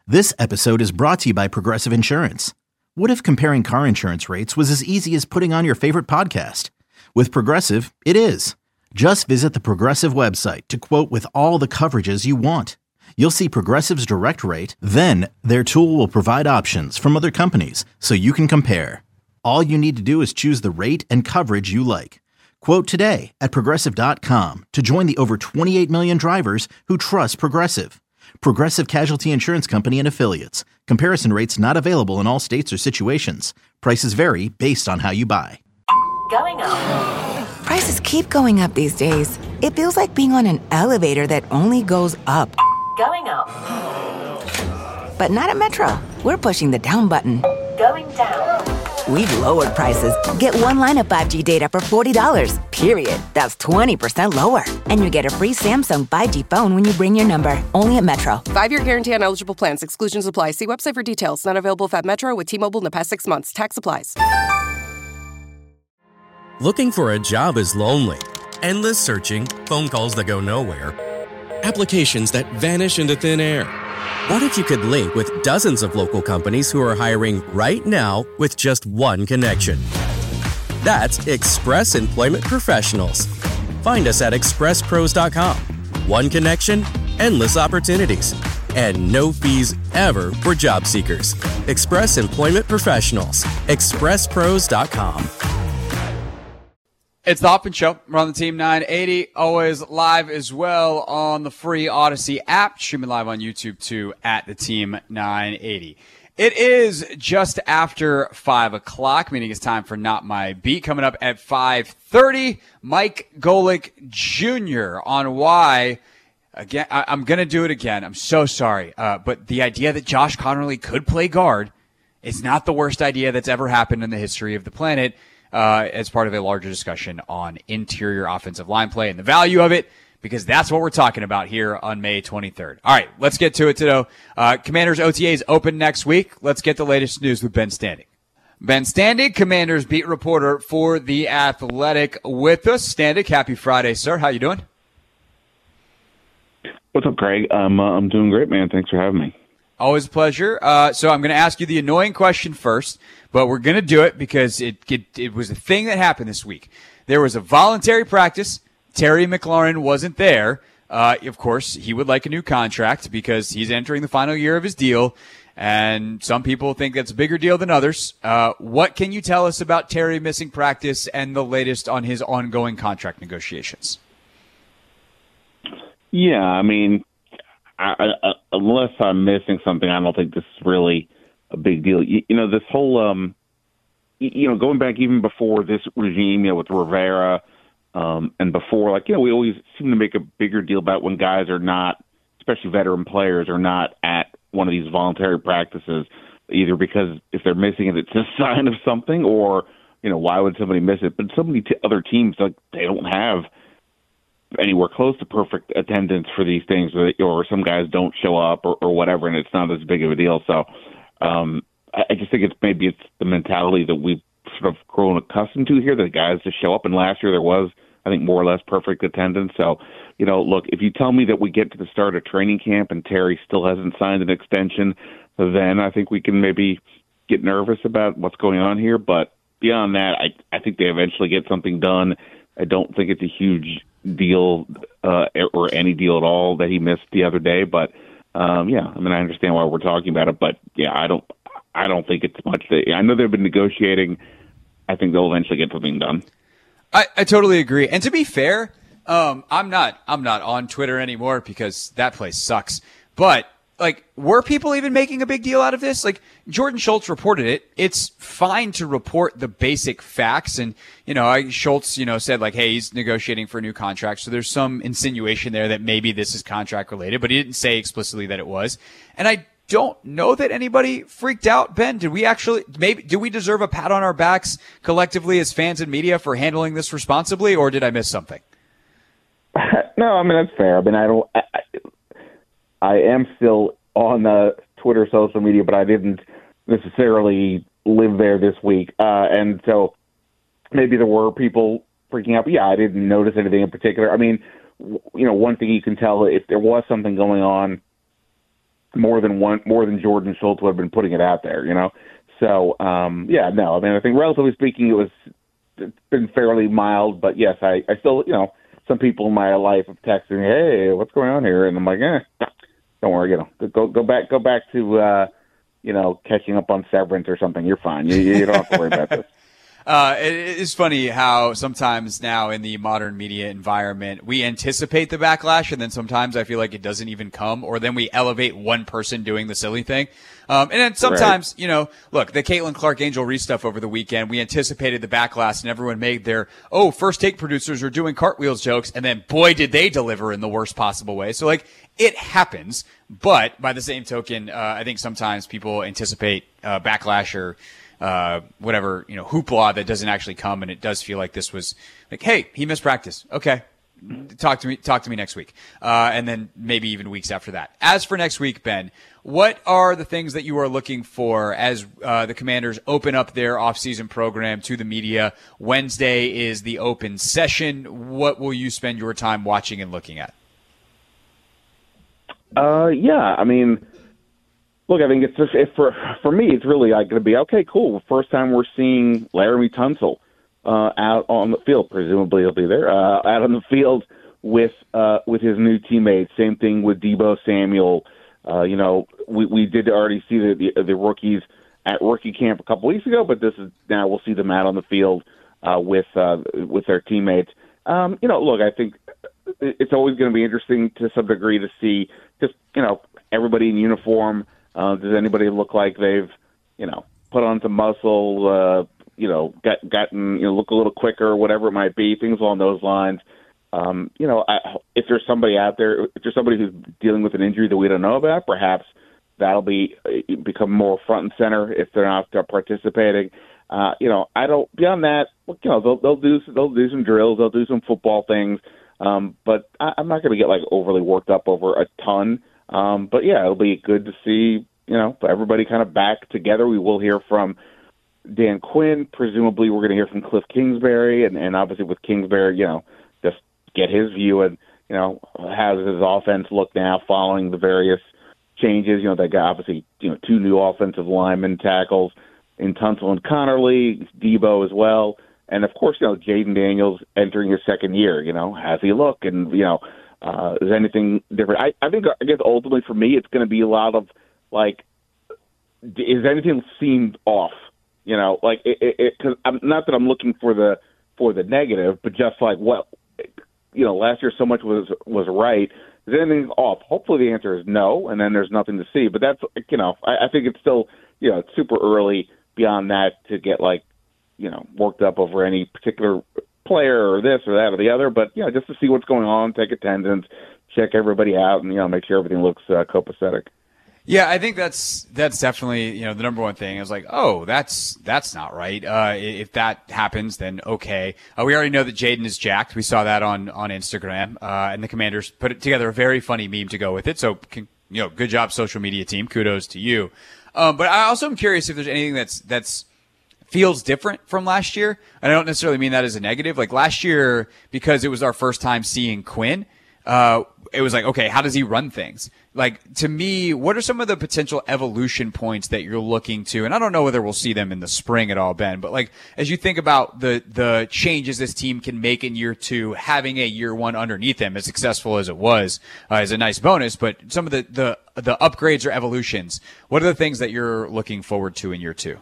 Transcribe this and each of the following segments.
This episode is brought to you by Progressive Insurance. What if comparing car insurance rates was as easy as putting on your favorite podcast? With Progressive, it is. Just visit the Progressive website to quote with all the coverages you want. You'll see Progressive's direct rate, then their tool will provide options from other companies so you can compare. All you need to do is choose the rate and coverage you like. Quote today at Progressive.com to join the over 28 million drivers who trust Progressive. Progressive Casualty Insurance Company and Affiliates. Comparison rates not available in all states or situations. Prices vary based on how you buy. Going up. Prices keep going up these days. It feels like being on an elevator that only goes up. Going up. But not at Metro. We're pushing the down button. Going down. We've lowered prices. Get one line of 5G data for $40, period. That's 20% lower. And you get a free Samsung 5G phone when you bring your number. Only at Metro. 5-year guarantee on eligible plans. Exclusions apply. See website for details. Not available at Metro with T-Mobile in the past 6 months. Tax applies. Looking for a job is lonely. Endless searching, phone calls that go nowhere, applications that vanish into thin air. What if you could link with dozens of local companies who are hiring right now with just one connection? That's Express Employment Professionals. Find us at expresspros.com. One connection, endless opportunities, and no fees ever for job seekers. Express Employment Professionals. expresspros.com. It's the Hoffman Show. We're on the Team 980, always live as well on the free Odyssey app. Streaming live on YouTube too at the Team 980. It is just after 5 o'clock, meaning it's time for Not My Beat. Coming up at 5:30, Mike Golic Jr. on why, again, I'm going to do it again. I'm so sorry. But the idea that Josh Connerly could play guard is not the worst idea that's ever happened in the history of the planet. As part of a larger discussion on interior offensive line play and the value of it, because that's what we're talking about here on May 23rd. All right, let's get to it today. Commanders OTAs open next week. Let's get the latest news with Ben Standing. Ben Standing, Commanders beat reporter for The Athletic with us. Standing, happy Friday, sir. How you doing? What's up, Craig? I'm doing great, man. Thanks for having me. Always a pleasure. So I'm going to ask you the annoying question first, but we're going to do it because it was a thing that happened this week. There was a voluntary practice. Terry McLaurin wasn't there. Of course, he would like a new contract because he's entering the final year of his deal, and some people think that's a bigger deal than others. What can you tell us about Terry missing practice and the latest on his ongoing contract negotiations? Yeah, I mean, unless I'm missing something, I don't think this is really a big deal. You know, this whole, going back even before this regime, with Rivera, and before, we always seem to make a bigger deal about when guys are not, especially veteran players, are not at one of these voluntary practices, either because if they're missing it, it's a sign of something, or, why would somebody miss it? But so many other teams, they don't have anywhere close to perfect attendance for these things, or some guys don't show up or whatever, and it's not as big of a deal. So I just think it's the mentality that we've sort of grown accustomed to here, that guys just show up. And last year there was, I think, more or less perfect attendance. So, look, if you tell me that we get to the start of training camp and Terry still hasn't signed an extension, then I think we can maybe get nervous about what's going on here. But beyond that, I think they eventually get something done. I don't think it's a huge deal or any deal at all that he missed the other day. But, I understand why we're talking about it. But, I don't think it's much. I know they've been negotiating. I think they'll eventually get something done. I totally agree. And to be fair, I'm not on Twitter anymore because that place sucks. But were people even making a big deal out of this? Jordan Schultz reported it. It's fine to report the basic facts. And, Schultz, said hey, he's negotiating for a new contract. So there's some insinuation there that maybe this is contract related, but he didn't say explicitly that it was. And I don't know that anybody freaked out. Ben, do we deserve a pat on our backs collectively as fans and media for handling this responsibly, or did I miss something? No, that's fair. I am still on the Twitter social media, but I didn't necessarily live there this week. And so maybe there were people freaking out, but I didn't notice anything in particular. One thing you can tell, if there was something going on, more than Jordan Schultz would have been putting it out there, So, no, I mean, I think relatively speaking, it's been fairly mild, but yes, I still, some people in my life have texted me, hey, what's going on here? And I'm like, don't worry, go back to, catching up on Severance or something. You're fine. You don't have to worry about this. It is funny how sometimes now in the modern media environment, we anticipate the backlash, and then sometimes I feel like it doesn't even come, or then we elevate one person doing the silly thing. And then sometimes, look, the Caitlin Clark Angel Reese stuff over the weekend, we anticipated the backlash and everyone made their, first take producers are doing cartwheels jokes. And then boy, did they deliver in the worst possible way. So it happens. But by the same token, I think sometimes people anticipate backlash or whatever, hoopla that doesn't actually come. And it does feel like this was like, hey, he missed practice. Okay. Talk to me next week. And then maybe even weeks after that. As for next week, Ben, what are the things that you are looking for as the Commanders open up their offseason program to the media? Wednesday is the open session. What will you spend your time watching and looking at? I mean, look, I think it's for me, it's really going to be, okay, cool. First time we're seeing Laremy Tunsil out on the field. Presumably he'll be there, out on the field with his new teammates. Same thing with Deebo Samuel. We did already see the rookies at rookie camp a couple weeks ago, but this is now we'll see them out on the field with their teammates. Look, I think it's always going to be interesting to some degree to see just everybody in uniform. Does anybody look like they've put on some muscle? Gotten look a little quicker, whatever it might be, things along those lines. If there's somebody out there, if there's somebody who's dealing with an injury that we don't know about, perhaps that'll become more front and center if they're not participating. I don't. Beyond that, they'll do some drills, they'll do some football things, but I'm not going to get overly worked up over a ton. But yeah, it'll be good to see everybody kind of back together. We will hear from Dan Quinn. Presumably, we're going to hear from Cliff Kingsbury, and obviously with Kingsbury, just get his view and how does his offense look now following the various changes. They got obviously two new offensive linemen tackles in Tunsil and Connerly, Deebo as well, and of course Jaden Daniels entering his second year. How's he look, and is anything different? I guess ultimately for me it's going to be a lot of is anything seemed off? Because I'm not that I'm looking for the negative, but just last year so much was right. Is anything off? Hopefully the answer is no, and then there's nothing to see. But that's I think it's still it's super early beyond that to get worked up over any particular player or this or that or the other. But just to see what's going on, take attendance, check everybody out, and make sure everything looks copacetic. Yeah, I think that's definitely, the number one thing. I was like, that's not right. If that happens, then okay. We already know that Jaden is jacked. We saw that on Instagram, and the Commanders put together a very funny meme to go with it. So, good job, social media team. Kudos to you. But I also am curious if there's anything that's feels different from last year. And I don't necessarily mean that as a negative. Last year, because it was our first time seeing Quinn, it was okay, how does he run things? To me, what are some of the potential evolution points that you're looking to? And I don't know whether we'll see them in the spring at all, Ben, but as you think about the changes this team can make in year two, having a year one underneath them, as successful as it was, is a nice bonus, but some of the upgrades or evolutions, what are the things that you're looking forward to in year two?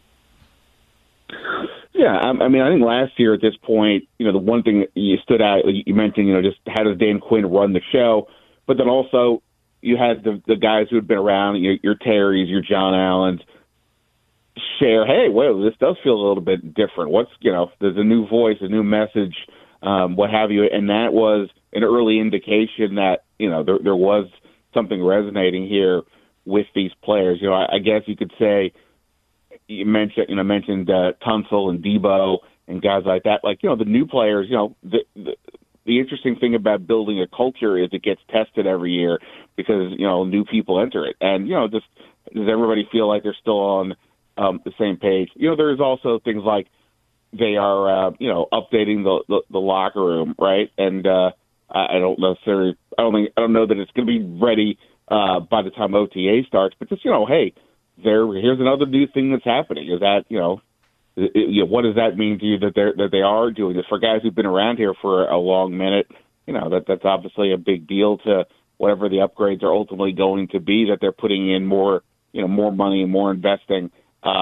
Yeah, I mean, I think last year at this point, the one thing you stood out, you mentioned, just how does Dan Quinn run the show, but then also you had the guys who had been around, your Terrys, your John Allens, share, hey, whoa, this does feel a little bit different. There's a new voice, a new message, what have you, and that was an early indication that, there was something resonating here with these players. I guess you could say, you mentioned Tunsil and Deebo and guys like that. The new players, the interesting thing about building a culture is it gets tested every year because, new people enter it. And, just does everybody feel like they're still on the same page? There's also things like they are, updating the locker room, right? And I don't know that it's going to be ready by the time OTA starts. But just, hey, here's another new thing that's happening. Is that, what does that mean to you that they are doing this? For guys who've been around here for a long minute, that's obviously a big deal to whatever the upgrades are ultimately going to be, that they're putting in more money and more investing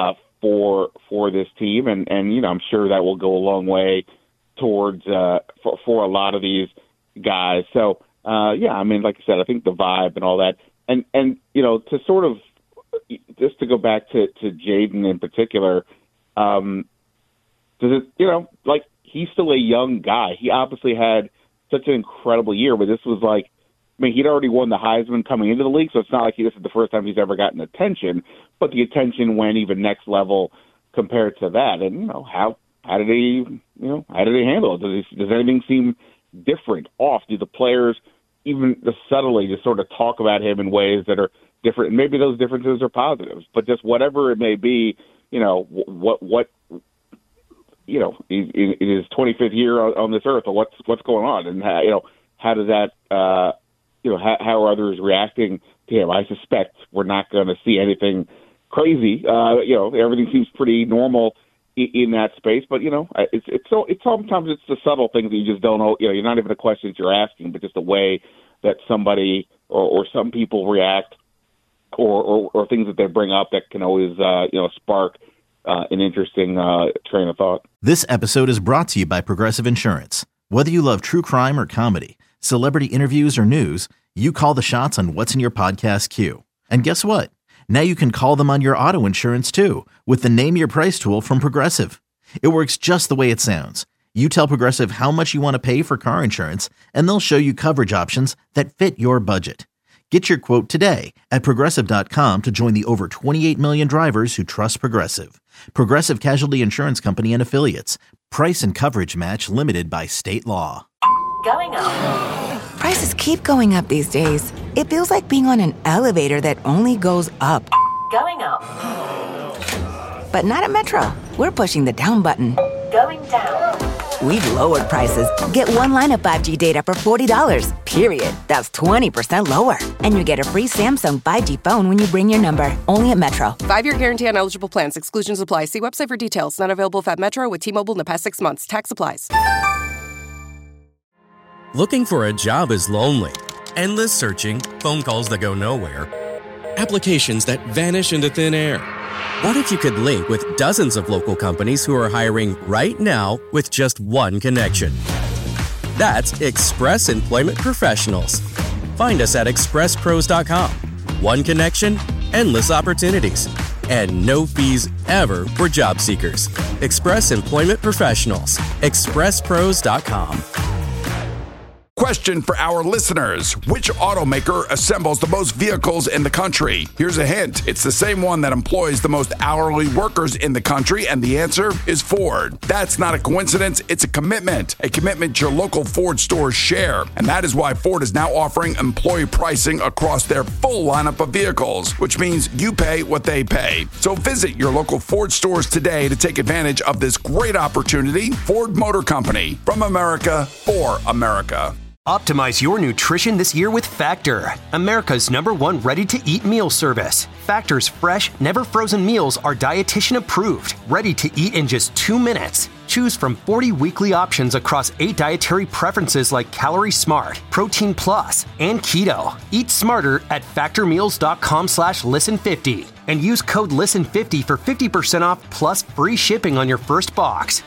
for this team. And I'm sure that will go a long way towards for a lot of these guys. So, like I said, I think the vibe and all that. And to sort of just to go back to Jaden in particular, does it, he's still a young guy. He obviously had such an incredible year, but this was he'd already won the Heisman coming into the league, so it's not like this is the first time he's ever gotten attention, but the attention went even next level compared to that. And, how did he handle it? Does anything seem different, off? Do the players even subtly just sort of talk about him in ways that are different? And maybe those differences are positives, but just whatever it may be, what in his 25th year on this earth, or what's going on, and how does that, how are others reacting to him? I suspect we're not going to see anything crazy. Everything seems pretty normal in that space, but it's sometimes it's the subtle things that you just don't know. You're not even the questions you're asking, but just the way that somebody or some people react, or things that they bring up that can always spark an interesting train of thought. This episode is brought to you by Progressive Insurance. Whether you love true crime or comedy, celebrity interviews or news, you call the shots on what's in your podcast queue. And guess what? Now you can call them on your auto insurance too, with the Name Your Price tool from Progressive. It works just the way it sounds. You tell Progressive how much you want to pay for car insurance, and they'll show you coverage options that fit your budget. Get your quote today at Progressive.com to join the over 28 million drivers who trust Progressive. Progressive Casualty Insurance Company and Affiliates. Price and coverage match limited by state law. Going up. Prices keep going up these days. It feels like being on an elevator that only goes up. Going up. But not at Metro. We're pushing the down button. Going down. We've lowered prices. Get one line of 5G data for $40, period. That's 20% lower. And you get a free Samsung 5G phone when you bring your number. Only at Metro. 5-year guarantee on eligible plans. Exclusions apply. See website for details. Not available at Metro with T-Mobile in the past 6 months. Tax applies. Looking for a job is lonely. Endless searching, phone calls that go nowhere, applications that vanish into thin air. What if you could link with dozens of local companies who are hiring right now with just one connection? That's Express Employment Professionals. Find us at expresspros.com. One connection, endless opportunities, and no fees ever for job seekers. Express Employment Professionals. expresspros.com. Question for our listeners. Which automaker assembles the most vehicles in the country? Here's a hint. It's the same one that employs the most hourly workers in the country, and the answer is Ford. That's not a coincidence. It's a commitment your local Ford stores share. And that is why Ford is now offering employee pricing across their full lineup of vehicles, which means you pay what they pay. So visit your local Ford stores today to take advantage of this great opportunity. Ford Motor Company, from America for America. Optimize your nutrition this year with Factor, America's #1 ready-to-eat meal service. Factor's fresh, never-frozen meals are dietitian approved, ready to eat in just 2 minutes. Choose from 40 weekly options across 8 dietary preferences like Calorie Smart, Protein Plus, and Keto. Eat smarter at factormeals.com/listen50 and use code LISTEN50 for 50% off plus free shipping on your first box.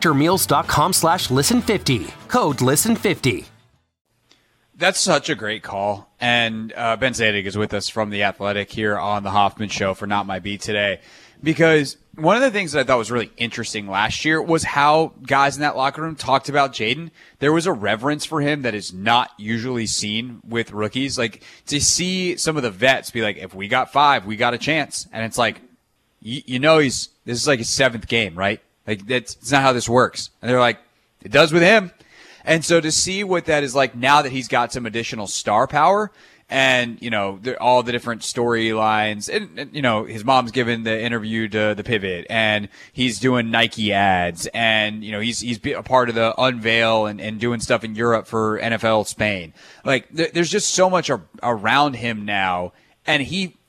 Factormeals.com/listen50. Code LISTEN50. That's such a great call. And Ben Zadig is with us from The Athletic here on the Hoffman Show for Not My Beat today. Because one of the things that I thought was really interesting last year was how guys in that locker room talked about Jaden. There was a reverence for him that is not usually seen with rookies. Like, to see some of the vets be like, if we got 5, we got a chance. And it's like, this is like his 7th game, right? Like, it's not how this works. And they're like, it does with him. And so to see what that is like now that he's got some additional star power, and, all the different storylines. And, his mom's given the interview to the Pivot, and he's doing Nike ads, and, he's a part of the unveil and doing stuff in Europe for NFL Spain. Like, there's just so much around him now. And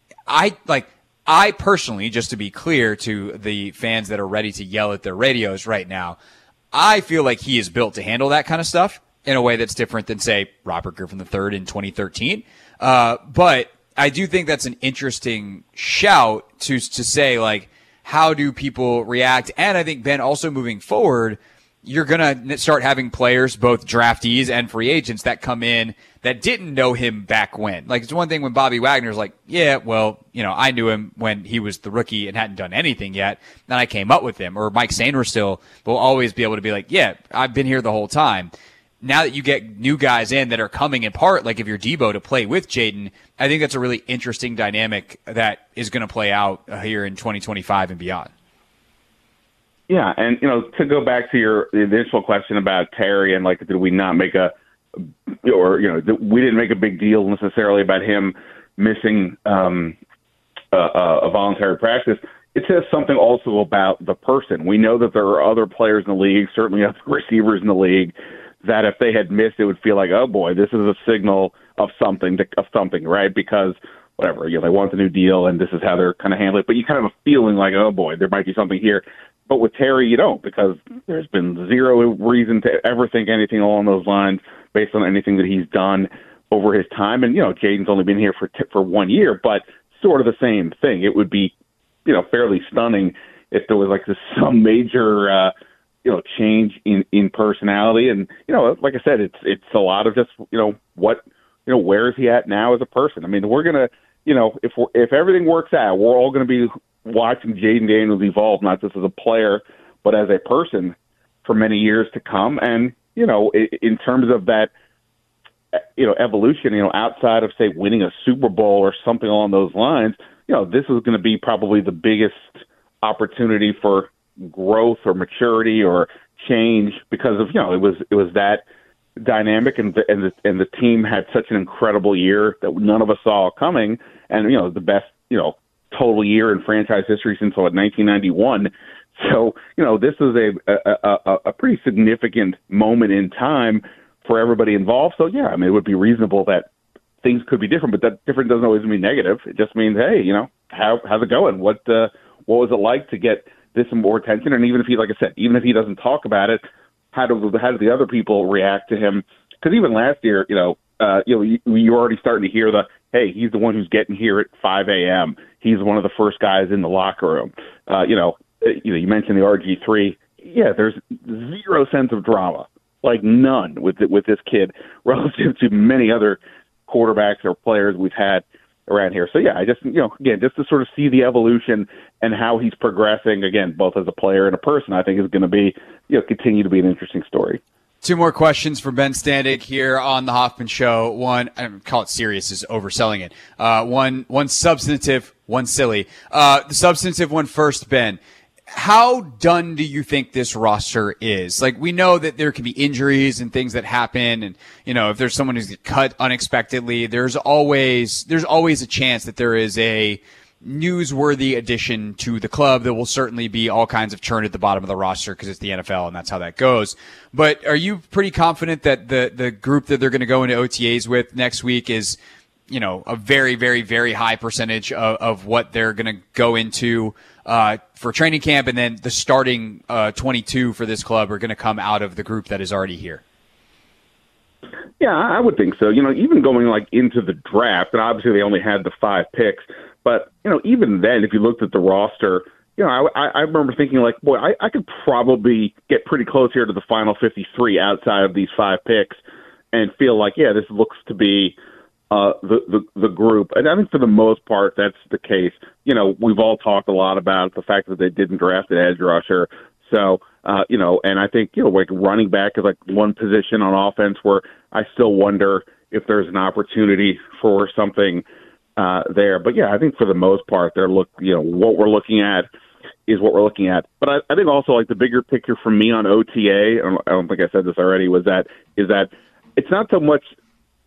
I personally, just to be clear to the fans that are ready to yell at their radios right now, I feel like he is built to handle that kind of stuff in a way that's different than, say, Robert Griffin III in 2013. But I do think that's an interesting shout to say, like, how do people react? And I think, Ben, also moving forward, you're going to start having players, both draftees and free agents, that come in that didn't know him back when. Like, it's one thing when Bobby Wagner's like, yeah, well, I knew him when he was the rookie and hadn't done anything yet, then I came up with him. Or Mike Sainristil will always be able to be like, yeah, I've been here the whole time. Now that you get new guys in that are coming in part, like if you're Debo, to play with Jaden, I think that's a really interesting dynamic that is going to play out here in 2025 and beyond. Yeah, and, to go back to the initial question about Terry and, like, did we not make we didn't make a big deal necessarily about him missing a voluntary practice. It says something also about the person. We know that there are other players in the league, certainly other receivers in the league, that if they had missed, it would feel like, oh boy, this is a signal of something, right? Because whatever, they want the new deal and this is how they're kind of handling it. But you kind of have a feeling like, oh boy, there might be something here. But with Terry, you don't, because there's been zero reason to ever think anything along those lines based on anything that he's done over his time. And, Jaden's only been here for 1 year, but sort of the same thing. It would be, fairly stunning if there was like some major, change in personality. And, like I said, it's a lot of just, where is he at now as a person? I mean, we're going to, if everything works out, we're all going to be watching Jaden Daniels evolve, not just as a player, but as a person for many years to come. And, in terms of that, evolution, outside of, say, winning a Super Bowl or something along those lines, this is going to be probably the biggest opportunity for growth or maturity or change because of, it was that dynamic and the team had such an incredible year that none of us saw coming. And, the best, total year in franchise history since 1991. So, this is a pretty significant moment in time for everybody involved. So, yeah, I mean, it would be reasonable that things could be different, but that different doesn't always mean negative. It just means, hey, how's it going? What was it like to get this more attention? And even if he, like I said, even if he doesn't talk about it, how do the other people react to him? Because even last year, you're already starting to hear hey, he's the one who's getting here at 5 a.m. He's one of the first guys in the locker room. You mentioned the RG3. Yeah, there's zero sense of drama, like none with this kid relative to many other quarterbacks or players we've had around here. So yeah, I just, again, just to sort of see the evolution and how he's progressing, again, both as a player and a person, I think is going to be, continue to be an interesting story. Two more questions for Ben Standig here on the Hoffman Show. One, I don't call it serious, is overselling it. One substantive, one silly. The substantive one first, Ben. How done do you think this roster is? Like, we know that there can be injuries and things that happen, and if there's someone who's cut unexpectedly, there's always a chance that there is a newsworthy addition to the club. There will certainly be all kinds of churn at the bottom of the roster because it's the NFL and that's how that goes. But are you pretty confident that the group that they're going to go into OTAs with next week is, a very, very, very high percentage of what they're going to go into for training camp, and then the starting 22 for this club are going to come out of the group that is already here? Yeah, I would think so. Even going into the draft, and obviously they only had the 5 picks, but even then, if you looked at the roster, I remember thinking boy, I could probably get pretty close here to the final 53 outside of these 5 picks, and feel like, yeah, this looks to be the group. And I think for the most part, that's the case. We've all talked a lot about the fact that they didn't draft an edge rusher. So, and I think, running back is one position on offense where I still wonder if there's an opportunity for something there. But yeah, I think for the most part, what we're looking at is what we're looking at. But I think also the bigger picture for me on OTA, I don't think I said this already, is that it's not so much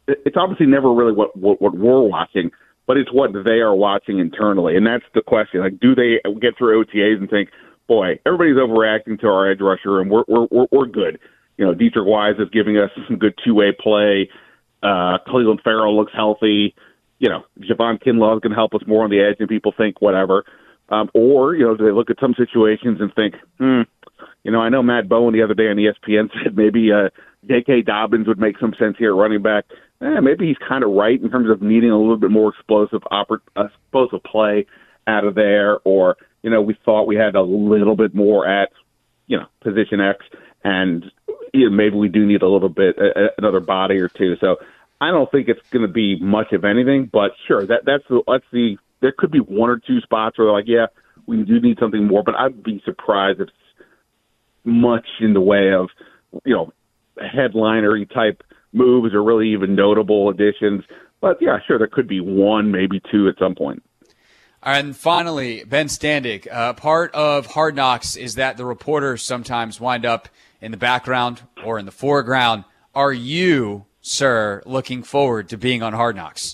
it's obviously never really what we're watching, but it's what they are watching internally, and that's the question. Like, do they get through OTAs and think, boy, everybody's overreacting to our edge rusher, and we're good. You know, Dietrich Wise is giving us some good two-way play. Cleveland Farrell looks healthy. You know, Javon Kinlaw is going to help us more on the edge, and people think whatever. Or, you know, do they look at some situations and think, you know, I know Matt Bowen the other day on ESPN said maybe J.K. Dobbins would make some sense here at running back. Maybe he's kind of right in terms of needing a little bit more explosive play out of there. Or, you know, we thought we had a little bit more at, you know, position X, and you know, maybe we do need a little bit, another body or two. So I don't think it's going to be much of anything, but sure, that's the there could be one or two spots where they're like, yeah, we do need something more, but I'd be surprised if it's much in the way of, you know, headliner-y type moves or really even notable additions. But yeah, sure, there could be one, maybe two at some point. And finally, Ben Standig, part of Hard Knocks is that the reporters sometimes wind up in the background or in the foreground. Are you, sir, looking forward to being on Hard Knocks?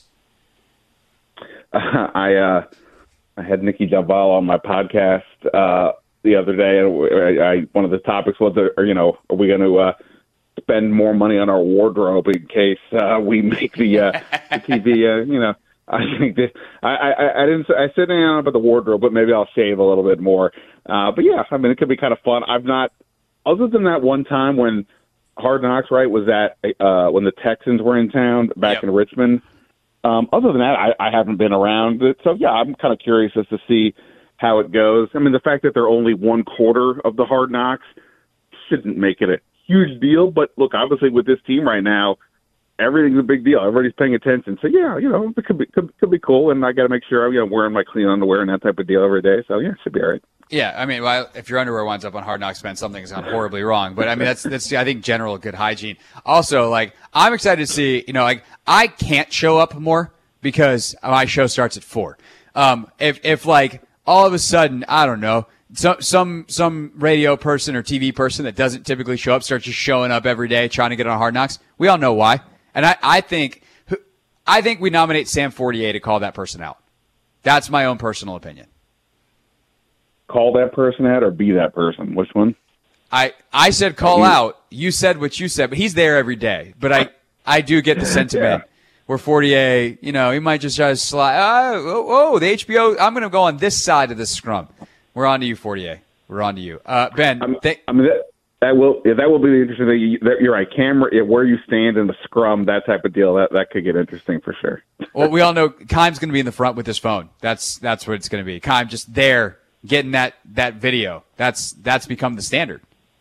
I had Nikki Del Valle on my podcast the other day, and one of the topics was, you know, are we going to spend more money on our wardrobe in case we make the TV? You know, I think that I said anything about the wardrobe, but maybe I'll shave a little bit more. But yeah, I mean, it could be kind of fun. I've not, other than that one time when Hard Knocks, right, was that when the Texans were in town back in Richmond. Other than that, I haven't been around it. So, yeah, I'm kind of curious as to see how it goes. I mean, the fact that they're only one quarter of the Hard Knocks shouldn't make it a huge deal. But, look, obviously with this team right now, everything's a big deal. Everybody's paying attention. So, yeah, you know, it could be cool. And I got to make sure I'm wearing my clean underwear and that type of deal every day. So, yeah, it should be all right. Yeah, I mean, well, if your underwear winds up on Hard Knocks, man, something has gone horribly wrong. But I mean, that's I think general good hygiene. Also, like, I'm excited to see, you know, like, I can't show up more because my show starts at 4. If like all of a sudden, I don't know, some radio person or TV person that doesn't typically show up starts just showing up every day trying to get on Hard Knocks, we all know why. And I think we nominate Sam Fortier to call that person out. That's my own personal opinion. Call that person out or be that person? Which one? I said call out. You said what you said, but he's there every day. But I do get the sentiment where Fortier, you know, he might just try to slide. The HBO, I'm going to go on this side of the scrum. We're on to you, Fortier. We're on to you. Ben. That will be the interesting thing. You're right. Camera, where you stand in the scrum, that type of deal, that could get interesting for sure. Well, we all know Keim's going to be in the front with his phone. That's what it's going to be. Keim just there getting that video. That's become the standard.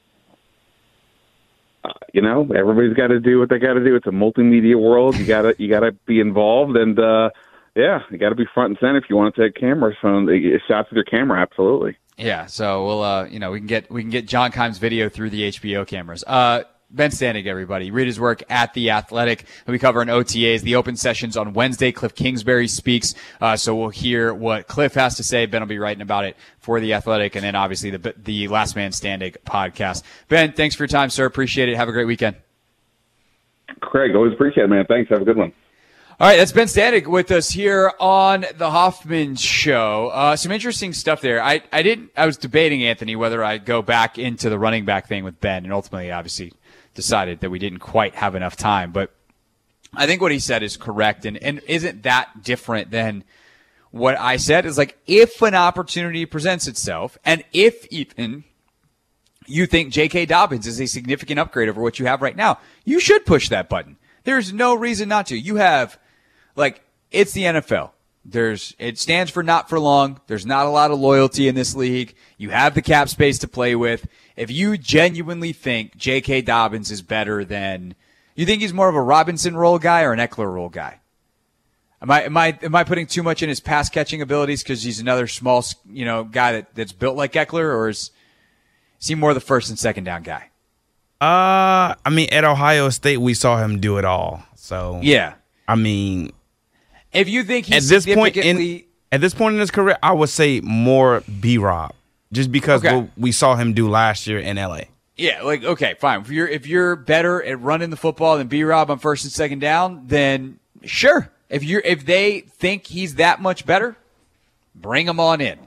You know, everybody's got to do what they got to do. It's a multimedia world. You gotta be involved, and you got to be front and center if you want to take cameras from shots with your camera. Absolutely. Yeah. So we'll we can get John Keim's video through the HBO cameras. Ben Standig, everybody. Read his work at The Athletic. We cover in OTAs, the open sessions on Wednesday. Cliff Kingsbury speaks. So we'll hear what Cliff has to say. Ben will be writing about it for The Athletic. And then obviously the Last Man Standing podcast. Ben, thanks for your time, sir. Appreciate it. Have a great weekend. Craig, always appreciate it, man. Thanks. Have a good one. All right, that's Ben Standig with us here on the Hoffman Show. Some interesting stuff there. I was debating, Anthony, whether I'd go back into the running back thing with Ben, and ultimately, obviously, decided that we didn't quite have enough time. But I think what he said is correct, and isn't that different than what I said? Is like, if an opportunity presents itself, and if even you think J.K. Dobbins is a significant upgrade over what you have right now, you should push that button. There's no reason not to. You have, it's the NFL. It stands for not for long. There's not a lot of loyalty in this league. You have the cap space to play with. If you genuinely think J.K. Dobbins is better than, you think he's more of a Robinson role guy or an Eckler role guy? Am I putting too much in his pass catching abilities because he's another small, guy that's built like Eckler, or is he more the first and second down guy? At Ohio State, we saw him do it all. So yeah, if you think he's at this point in his career, I would say more B-Rob, just because what we saw him do last year in LA. Yeah, like, okay, fine. If you're better at running the football than B-Rob on first and second down, then sure. If they think he's that much better, bring him on in.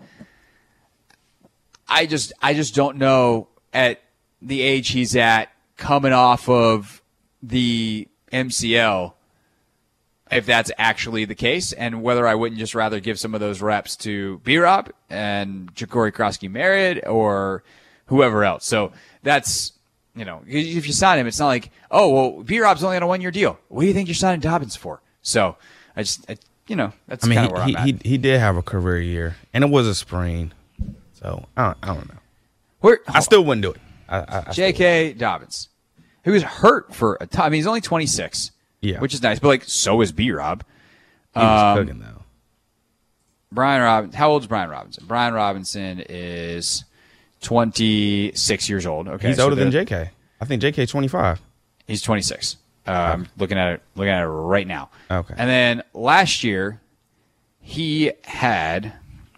I just don't know at the age he's at, coming off of the MCL, if that's actually the case, and whether I wouldn't just rather give some of those reps to B-Rob and Ja'Cory Krosky-Merritt or whoever else. So that's, if you sign him, it's not like, oh, well, B-Rob's only on a 1-year deal. What do you think you're signing Dobbins for? So that's kind of where I'm at. He did have a career year, and it was a sprain. So I don't know. I still wouldn't do it. J.K. Dobbins, who was hurt for a time. I mean, he's only 26. Yeah, which is nice, but so is B-Rob. He was cooking though. Brian Robinson. How old is Brian Robinson? Brian Robinson is 26 years old. Okay, he's older than J.K. I think J.K. 25. He's 26. I'm looking at it right now. Okay. And then last year, he had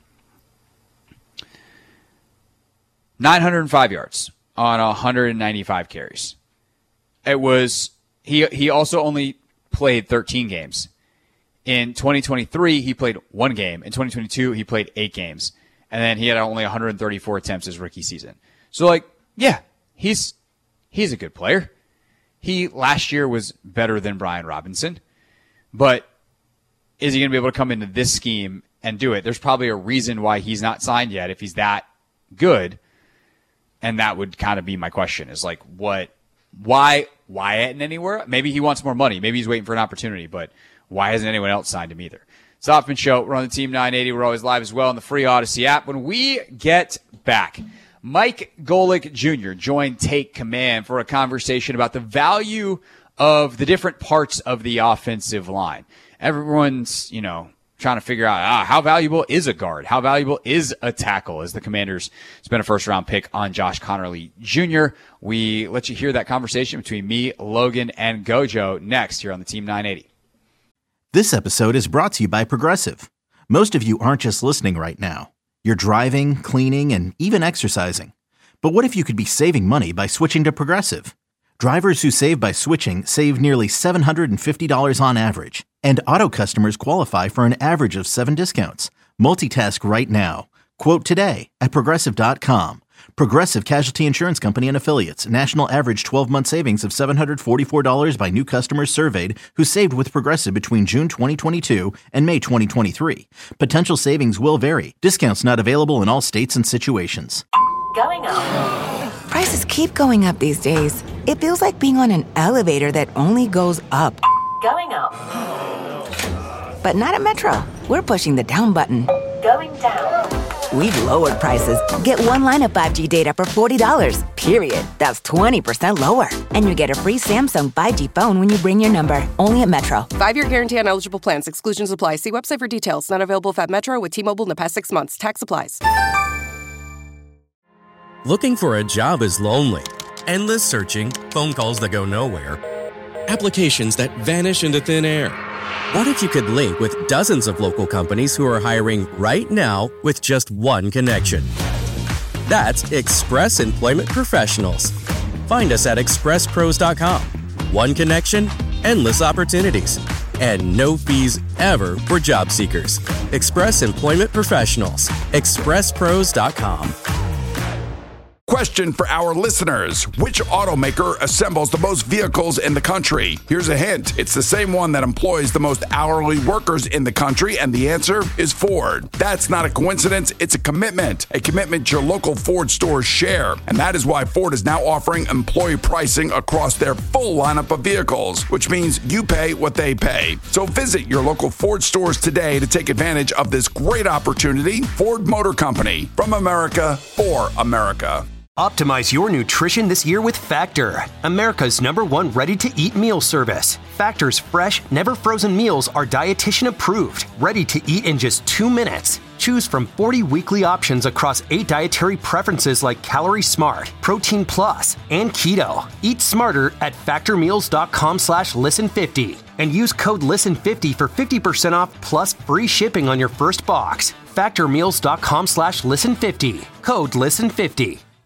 905 yards on 195 carries. It was he also only played 13 games. In 2023, he played 1 game. In 2022, he played 8 games. And then he had only 134 attempts his rookie season. So, he's a good player. He last year was better than Brian Robinson. But is he going to be able to come into this scheme and do it? There's probably a reason why he's not signed yet if he's that good. And that would kind of be my question is why isn't anywhere? Maybe he wants more money. Maybe he's waiting for an opportunity, but why hasn't anyone else signed him either? It's the Hoffman Show. We're on the Team 980. We're always live as well on the free Odyssey app. When we get back, Mike Golic Jr. joined Take Command for a conversation about the value of the different parts of the offensive line. Everyone's, trying to figure out how valuable is a guard? How valuable is a tackle? As the Commanders spent a first-round pick on Josh Connerly Jr. We let you hear that conversation between me, Logan, and Gojo next here on the Team 980. This episode is brought to you by Progressive. Most of you aren't just listening right now. You're driving, cleaning, and even exercising. But what if you could be saving money by switching to Progressive? Drivers who save by switching save nearly $750 on average, and auto customers qualify for an average of 7 discounts. Multitask right now. Quote today at Progressive.com. Progressive Casualty Insurance Company and Affiliates. National average 12-month savings of $744 by new customers surveyed who saved with Progressive between June 2022 and May 2023. Potential savings will vary. Discounts not available in all states and situations. Going up. Prices keep going up these days. It feels like being on an elevator that only goes up. Going up. But not at Metro. We're pushing the down button. Going down. We've lowered prices. Get one line of 5G data for $40, period. That's 20% lower. And you get a free Samsung 5G phone when you bring your number. Only at Metro. 5-year guarantee on eligible plans. Exclusions apply. See website for details. Not available if at Metro with T-Mobile in the past 6 months. Tax applies. Looking for a job is lonely. Endless searching, phone calls that go nowhere, applications that vanish into thin air. What if you could link with dozens of local companies who are hiring right now with just one connection? That's Express Employment Professionals. Find us at expresspros.com. One connection, endless opportunities, and no fees ever for job seekers. Express Employment Professionals. expresspros.com. Question for our listeners. Which automaker assembles the most vehicles in the country? Here's a hint. It's the same one that employs the most hourly workers in the country, and the answer is Ford. That's not a coincidence. It's a commitment your local Ford stores share. And that is why Ford is now offering employee pricing across their full lineup of vehicles, which means you pay what they pay. So visit your local Ford stores today to take advantage of this great opportunity. Ford Motor Company, from America for America. Optimize your nutrition this year with Factor, America's #1 ready-to-eat meal service. Factor's fresh, never frozen meals are dietitian approved, ready to eat in just 2 minutes. Choose from 40 weekly options across 8 dietary preferences like Calorie Smart, Protein Plus, and Keto. Eat smarter at factormeals.com/listen50 and use code LISTEN50 for 50% off plus free shipping on your first box. Factormeals.com/listen50. Code LISTEN50.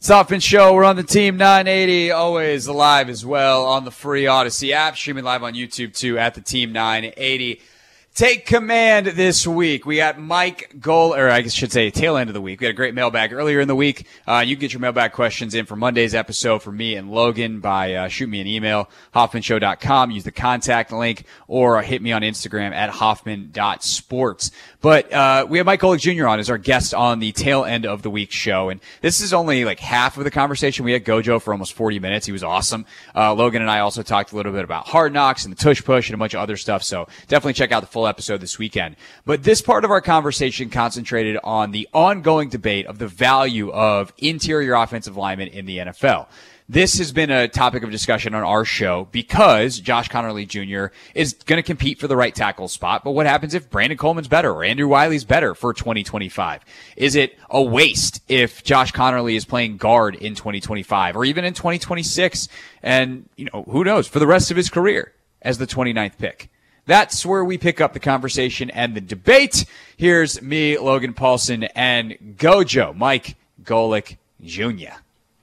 It's Hoffman Show. We're on the Team 980, always live as well on the free Odyssey app, streaming live on YouTube too at the Team 980. Take command this week. We got Mike Goal, or I should say tail end of the week. We had a great mailbag earlier in the week. You can get your mailbag questions in for Monday's episode for me and Logan by shoot me an email, hoffmanshow.com. Use the contact link or hit me on Instagram at hoffman.sports. But we have Mike Golick Jr. on as our guest on the tail end of the week show. And this is only like half of the conversation. We had Gojo for almost 40 minutes. He was awesome. Logan and I also talked a little bit about Hard Knocks and the Tush Push and a bunch of other stuff. So definitely check out the full episode this weekend. But this part of our conversation concentrated on the ongoing debate of the value of interior offensive linemen in the NFL. This has been a topic of discussion on our show because Josh Conerly Jr. is going to compete for the right tackle spot. But what happens if Brandon Coleman's better or Andrew Wiley's better for 2025? Is it a waste if Josh Conerly is playing guard in 2025 or even in 2026? And, who knows, for the rest of his career as the 29th pick? That's where we pick up the conversation and the debate. Here's me, Logan Paulson, and Gojo, Mike Golick Jr.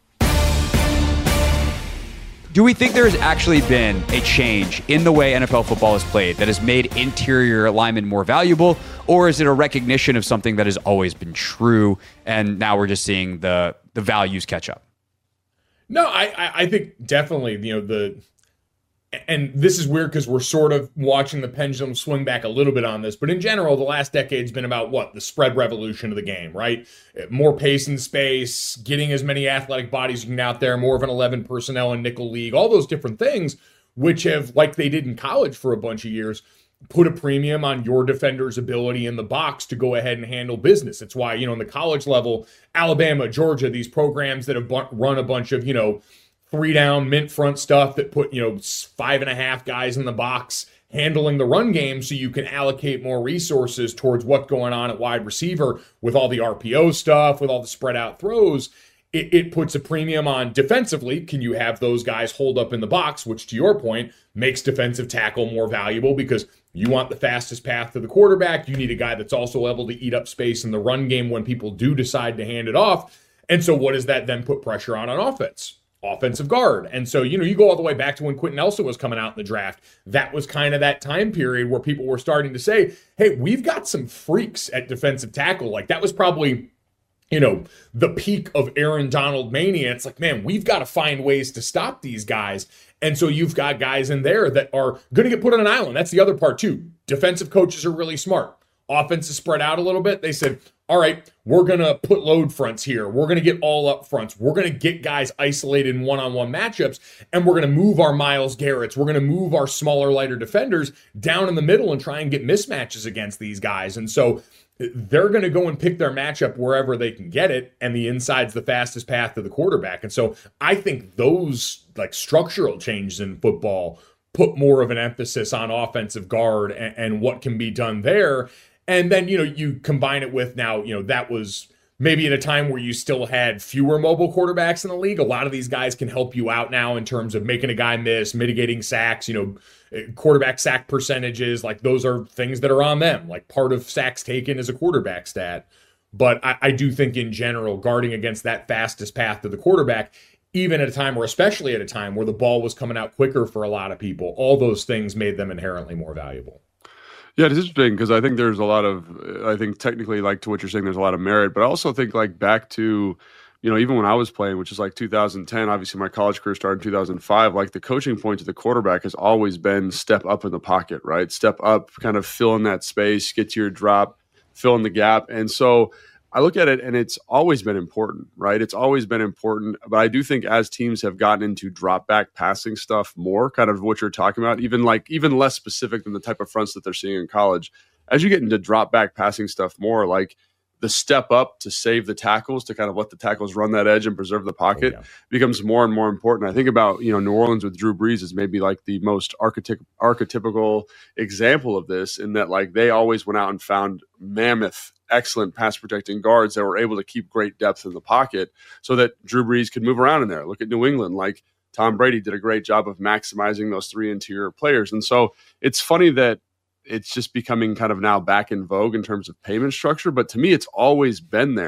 Do we think there has actually been a change in the way NFL football is played that has made interior linemen more valuable, or is it a recognition of something that has always been true, and now we're just seeing the values catch up? No, I think definitely, and this is weird because we're sort of watching the pendulum swing back a little bit on this, but in general, the last decade's been about the spread revolution of the game, right? More pace and space, getting as many athletic bodies you can out there, more of an 11 personnel and nickel league, all those different things, which have, like they did in college for a bunch of years, put a premium on your defender's ability in the box to go ahead and handle business. It's why, in the college level, Alabama, Georgia, these programs that have run a bunch of, 3-down mint front stuff that put 5.5 guys in the box handling the run game so you can allocate more resources towards what's going on at wide receiver with all the RPO stuff, with all the spread out throws. It puts a premium on defensively. Can you have those guys hold up in the box, which to your point makes defensive tackle more valuable because you want the fastest path to the quarterback. You need a guy that's also able to eat up space in the run game when people do decide to hand it off. And so what does that then put pressure on offense? Offensive guard. And so, you go all the way back to when Quentin Nelson was coming out in the draft. That was kind of that time period where people were starting to say, hey, we've got some freaks at defensive tackle. Like that was probably, the peak of Aaron Donald mania. It's like, man, we've got to find ways to stop these guys. And so you've got guys in there that are going to get put on an island. That's the other part too. Defensive coaches are really smart. Offense is spread out a little bit. They said, all right, we're going to put load fronts here. We're going to get all up fronts. We're going to get guys isolated in one-on-one matchups, and we're going to move our Myles Garretts. We're going to move our smaller, lighter defenders down in the middle and try and get mismatches against these guys. And so they're going to go and pick their matchup wherever they can get it, and the inside's the fastest path to the quarterback. And so I think those structural changes in football put more of an emphasis on offensive guard and what can be done there. And then, you combine it with now, that was maybe at a time where you still had fewer mobile quarterbacks in the league. A lot of these guys can help you out now in terms of making a guy miss, mitigating sacks, quarterback sack percentages. Like those are things that are on them. Like part of sacks taken is a quarterback stat. But I do think in general, guarding against that fastest path to the quarterback, even at a time or especially at a time where the ball was coming out quicker for a lot of people, all those things made them inherently more valuable. Yeah, it's interesting because I think there's a lot of, technically like to what you're saying, there's a lot of merit, but I also think back to, even when I was playing, which is 2010, obviously my college career started in 2005, the coaching point to the quarterback has always been step up in the pocket, right? Step up, kind of fill in that space, get to your drop, fill in the gap. And so I look at it and it's always been important, right? It's always been important. But I do think as teams have gotten into drop back passing stuff more, kind of what you're talking about, even less specific than the type of fronts that they're seeing in college, as you get into drop back passing stuff more, the step up to save the tackles, to kind of let the tackles run that edge and preserve the pocket becomes more and more important. I think about, New Orleans with Drew Brees is maybe the most archetypical example of this, in that they always went out and found mammoth, excellent pass protecting guards that were able to keep great depth in the pocket so that Drew Brees could move around in there. Look at New England, Tom Brady did a great job of maximizing those three interior players. And so it's funny that it's just becoming kind of now back in vogue in terms of payment structure. But to me, it's always been there.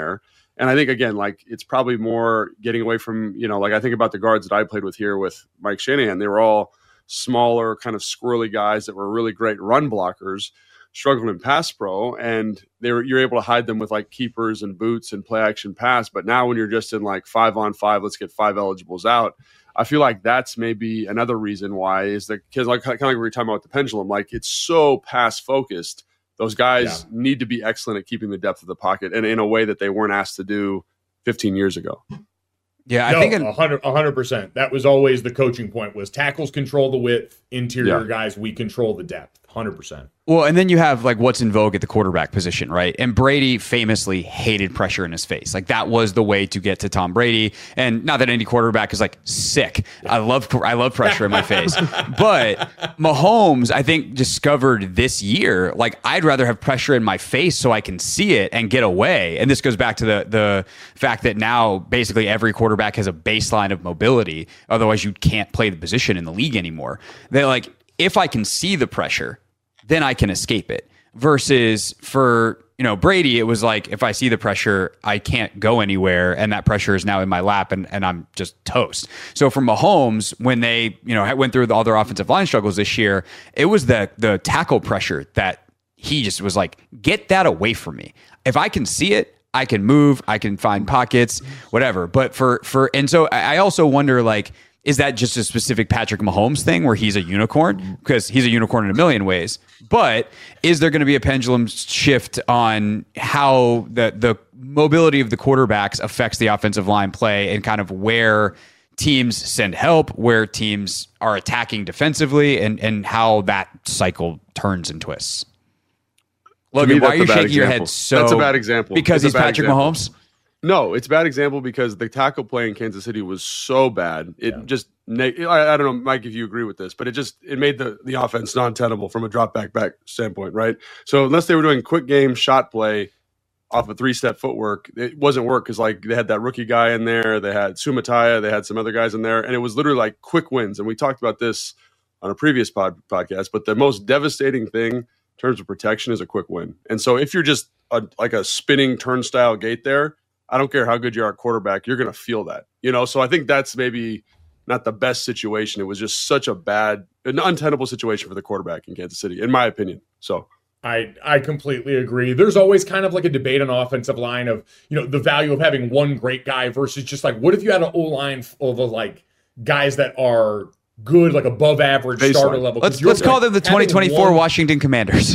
And I think, again, like it's probably more getting away from, like I think about the guards that I played with here with Mike Shanahan. They were all smaller, kind of squirrely guys that were really great run blockers, struggled in pass pro, and you're able to hide them with like keepers and boots and play action pass. But now when you're just in like 5-on-5, let's get 5 eligibles out, I feel like that's maybe another reason why is that because like kind of like we were talking about with the pendulum, like it's so pass focused. Those guys need to be excellent at keeping the depth of the pocket and in a way that they weren't asked to do 15 years ago. Yeah, I think 100%. That was always the coaching point was tackles control the width, interior guys, we control the depth. 100%. Well, and then you have like what's in vogue at the quarterback position, right? And Brady famously hated pressure in his face. Like that was the way to get to Tom Brady. And not that any quarterback is like sick. I love pressure in my face. But Mahomes, I think, discovered this year, like I'd rather have pressure in my face so I can see it and get away. And this goes back to the fact that now basically every quarterback has a baseline of mobility. Otherwise, you can't play the position in the league anymore. They're like, if I can see the pressure, then I can escape it. Versus for, Brady, it was like, if I see the pressure, I can't go anywhere. And that pressure is now in my lap and I'm just toast. So for Mahomes, when they, went through all their offensive line struggles this year, it was the tackle pressure that he just was like, get that away from me. If I can see it, I can move, I can find pockets, whatever. But and so I also wonder, like, is that just a specific Patrick Mahomes thing where he's a unicorn? Because he's a unicorn in a million ways. But is there going to be a pendulum shift on how the mobility of the quarterbacks affects the offensive line play and kind of where teams send help, where teams are attacking defensively, and how that cycle turns and twists? Logan, why are you shaking your head so? That's a bad example. Because he's Patrick Mahomes? No, it's a bad example because the tackle play in Kansas City was so bad. It just, I don't know, Mike, if you agree with this, but it made the offense non-tenable from a drop back standpoint, right? So unless they were doing quick game shot play off of 3-step footwork, it wasn't work because like they had that rookie guy in there, they had Sumataya, they had some other guys in there, and it was literally like quick wins. And we talked about this on a previous podcast, but the most devastating thing in terms of protection is a quick win. And so if you're just like a spinning turnstile gate there, I don't care how good you are at quarterback, you're going to feel that, So I think that's maybe not the best situation. It was just such an untenable situation for the quarterback in Kansas City, in my opinion. So I completely agree. There's always kind of like a debate on offensive line of, the value of having one great guy versus just like, what if you had an O-line of like guys that are good, like above average starter level? Let's call them the 2024 Washington Commanders.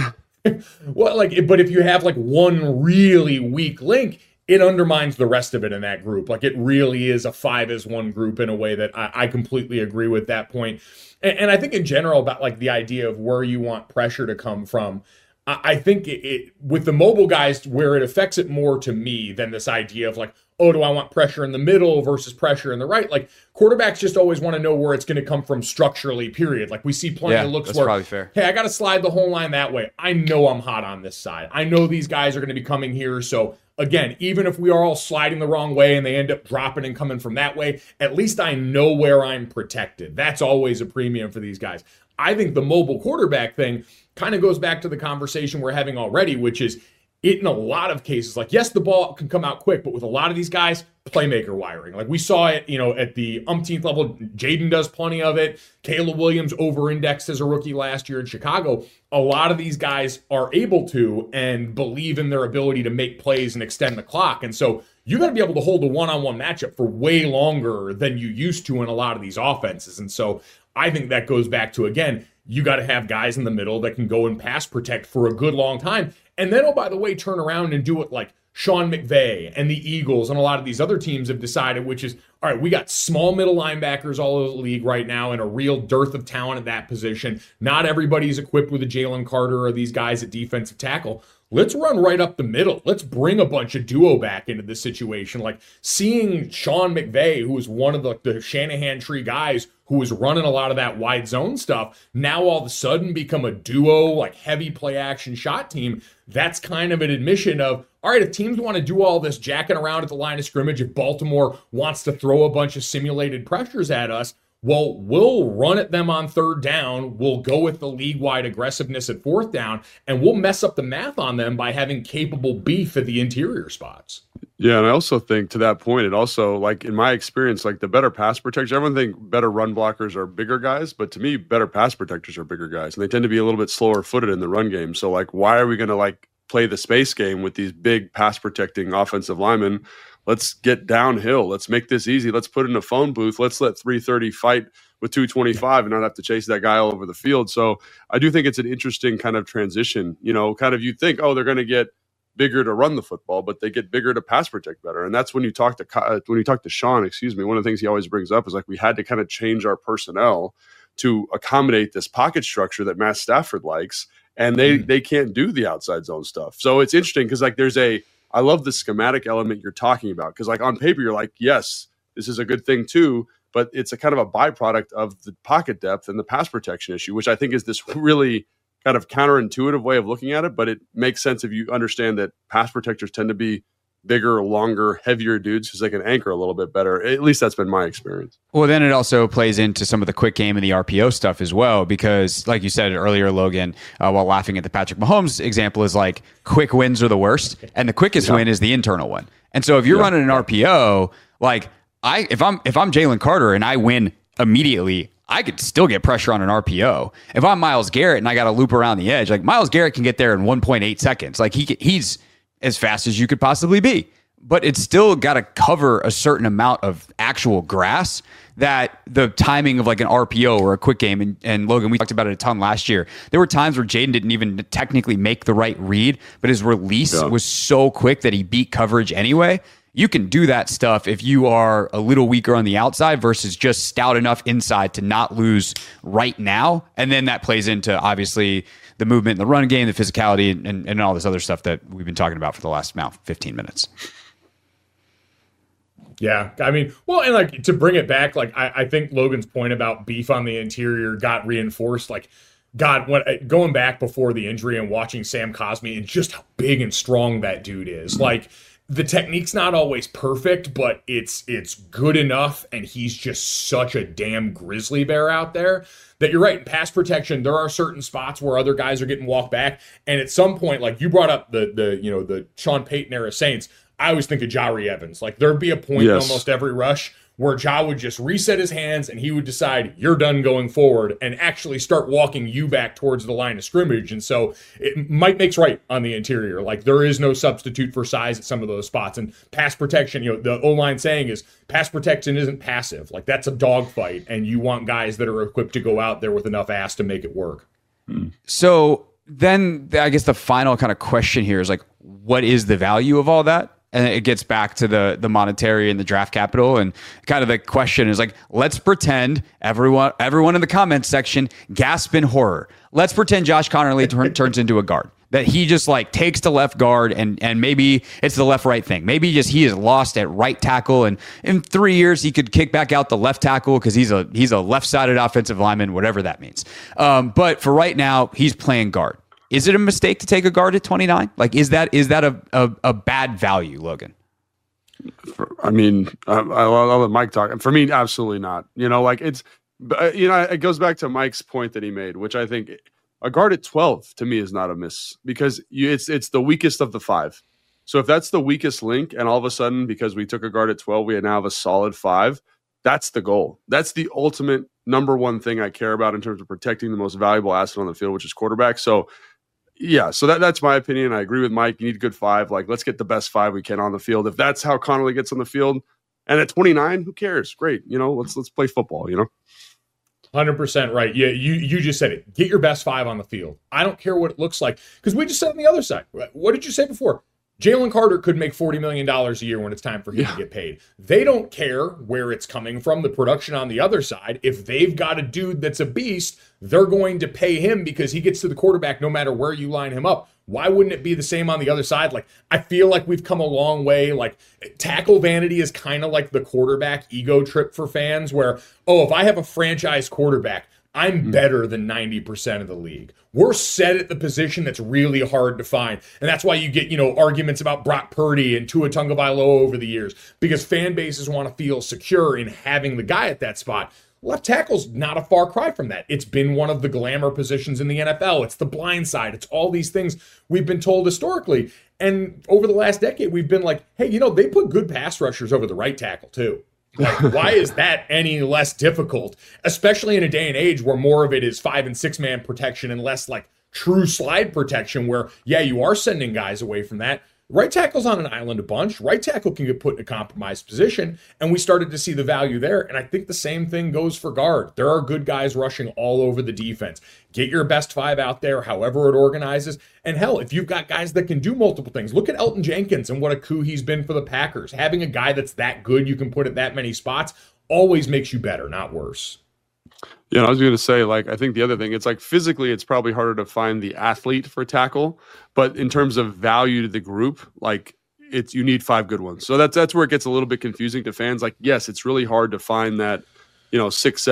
Well, but if you have like one really weak link, it undermines the rest of it in that group. Like it really is a 5-as-1 group in a way that I completely agree with that point. And I think in general about like the idea of where you want pressure to come from, I think it with the mobile guys where it affects it more to me than this idea of like, oh, do I want pressure in the middle versus pressure in the right? Like quarterbacks just always want to know where it's going to come from structurally, period. Like we see plenty of looks where, probably fair. Hey, I got to slide the whole line that way. I know I'm hot on this side. I know these guys are going to be coming here. So again, even if we are all sliding the wrong way and they end up dropping and coming from that way, at least I know where I'm protected. That's always a premium for these guys. I think the mobile quarterback thing kind of goes back to the conversation we're having already, which is it in a lot of cases, like, yes, the ball can come out quick, but with a lot of these guys, playmaker wiring. Like we saw it, at the umpteenth level, Jaden does plenty of it. Caleb Williams over-indexed as a rookie last year in Chicago. A lot of these guys are able to and believe in their ability to make plays and extend the clock. And so you got to be able to hold a one-on-one matchup for way longer than you used to in a lot of these offenses. And so I think that goes back to, again, you got to have guys in the middle that can go and pass protect for a good long time. And then, oh, by the way, turn around and do it like Sean McVay and the Eagles and a lot of these other teams have decided, which is, all right, we got small middle linebackers all over the league right now and a real dearth of talent at that position. Not everybody's equipped with a Jalen Carter or these guys at defensive tackle. Let's run right up the middle. Let's bring a bunch of duo back into this situation. Like seeing Sean McVay, who was one of the Shanahan tree guys who was running a lot of that wide zone stuff, now all of a sudden become a duo, like heavy play action shot team. That's kind of an admission of, all right, if teams want to do all this jacking around at the line of scrimmage, if Baltimore wants to throw a bunch of simulated pressures at us, well, we'll run at them on third down. We'll go with the league-wide aggressiveness at fourth down, and we'll mess up the math on them by having capable beef at the interior spots. Yeah, and I also think to that point, it also, like in my experience, like the better pass protectors, everyone think better run blockers are bigger guys, but to me, better pass protectors are bigger guys, and they tend to be a little bit slower footed in the run game. So like, why are we going to like play the space game with these big pass protecting offensive linemen? Let's get downhill. Let's make this easy. Let's put in a phone booth. Let's let 330 fight with 225 and not have to chase that guy all over the field. So I do think it's an interesting kind of transition. You know, kind of you think, oh, they're going to get bigger to run the football, but they get bigger to pass protect better. And that's when you talk to Sean, one of the things he always brings up is like we had to kind of change our personnel to accommodate this pocket structure that Matt Stafford likes, and they can't do the outside zone stuff. So it's interesting because like I love the schematic element you're talking about, because like on paper you're like, yes, this is a good thing too, but it's a kind of a byproduct of the pocket depth and the pass protection issue, which I think is this really kind of counterintuitive way of looking at it, but it makes sense if you understand that pass protectors tend to be bigger, longer, heavier dudes because they can anchor a little bit better. At least that's been my experience. Well, then it also plays into some of the quick game and the RPO stuff as well, because like you said earlier, Logan, while laughing at the Patrick Mahomes example, is like quick wins are the worst, and the quickest win is the internal one. And so if you're running an RPO, like if I'm Jalen Carter and I win immediately, I could still get pressure on an RPO. If I'm Myles Garrett and I got to loop around the edge, like Myles Garrett can get there in 1.8 seconds. Like he's as fast as you could possibly be, but it's still got to cover a certain amount of actual grass that the timing of like an RPO or a quick game. And Logan, we talked about it a ton last year. There were times where Jaden didn't even technically make the right read, but his release was so quick that he beat coverage anyway. You can do that stuff if you are a little weaker on the outside versus just stout enough inside to not lose right now. And then that plays into, obviously, the movement in the run game, the physicality, and all this other stuff that we've been talking about for the last 15 minutes. Yeah, I mean, well, and like to bring it back, like I think Logan's point about beef on the interior got reinforced. Like, God, going back before the injury and watching Sam Cosmi and just how big and strong that dude is, like, the technique's not always perfect, but it's good enough, and he's just such a damn grizzly bear out there that you're right. In pass protection, there are certain spots where other guys are getting walked back, and at some point, like you brought up the Sean Payton era Saints, I always think of Jahri Evans. Like there'd be a point in almost every rush where Ja would just reset his hands and he would decide you're done going forward and actually start walking you back towards the line of scrimmage. And so Mike makes right on the interior. Like there is no substitute for size at some of those spots. And pass protection, the O-line saying is pass protection isn't passive. Like that's a dogfight, and you want guys that are equipped to go out there with enough ass to make it work. So then I guess the final kind of question here is like, what is the value of all that? And it gets back to the monetary and the draft capital. And kind of the question is like, let's pretend everyone in the comments section gasp in horror. Let's pretend Josh Conerly turns into a guard. That he just like takes the left guard and maybe it's the left-right thing. Maybe he is lost at right tackle, and in 3 years he could kick back out the left tackle because he's a left-sided offensive lineman, whatever that means. But for right now, he's playing guard. Is it a mistake to take a guard at 29? Like, is that a bad value, Logan? I'll let Mike talk. For me, absolutely not. It goes back to Mike's point that he made, which I think a guard at 12 to me is not a miss because it's the weakest of the five. So if that's the weakest link, and all of a sudden because we took a guard at 12, we now have a solid 5. That's the goal. That's the ultimate number one thing I care about in terms of protecting the most valuable asset on the field, which is quarterback. So. Yeah, so that's my opinion. I agree with Mike. You need a good 5. Like, let's get the best 5 we can on the field. If that's how Conerly gets on the field, and at 29, who cares? Great. Let's play football, 100% right. Yeah, you just said it. Get your best 5 on the field. I don't care what it looks like. Because we just said on the other side. What did you say before? Jalen Carter could make $40 million a year when it's time for him to get paid. They don't care where it's coming from, the production on the other side. If they've got a dude that's a beast, they're going to pay him because he gets to the quarterback no matter where you line him up. Why wouldn't it be the same on the other side? Like, I feel like we've come a long way. Like, tackle vanity is kind of like the quarterback ego trip for fans where, if I have a franchise quarterback, I'm better than 90% of the league. We're set at the position that's really hard to find. And that's why you get, arguments about Brock Purdy and Tua Tagovailoa over the years, because fan bases want to feel secure in having the guy at that spot. Left tackle's not a far cry from that. It's been one of the glamour positions in the NFL. It's the blind side. It's all these things we've been told historically. And over the last decade, we've been like, hey, they put good pass rushers over the right tackle too. Like, why is that any less difficult, especially in a day and age where more of it is 5 and 6 man protection and less like true slide protection where, you are sending guys away from that. Right tackle's on an island a bunch. Right tackle can get put in a compromised position, and we started to see the value there. And I think the same thing goes for guard. There are good guys rushing all over the defense. Get your best 5 out there, however it organizes. And hell, if you've got guys that can do multiple things, look at Elton Jenkins and what a coup he's been for the Packers. Having a guy that's that good, you can put at that many spots, always makes you better, not worse. Yeah, I was going to say, I think the other thing, it's like physically, it's probably harder to find the athlete for tackle, but in terms of value to the group, you need 5 good ones. So that's where it gets a little bit confusing to fans. Yes, it's really hard to find that, 6'7",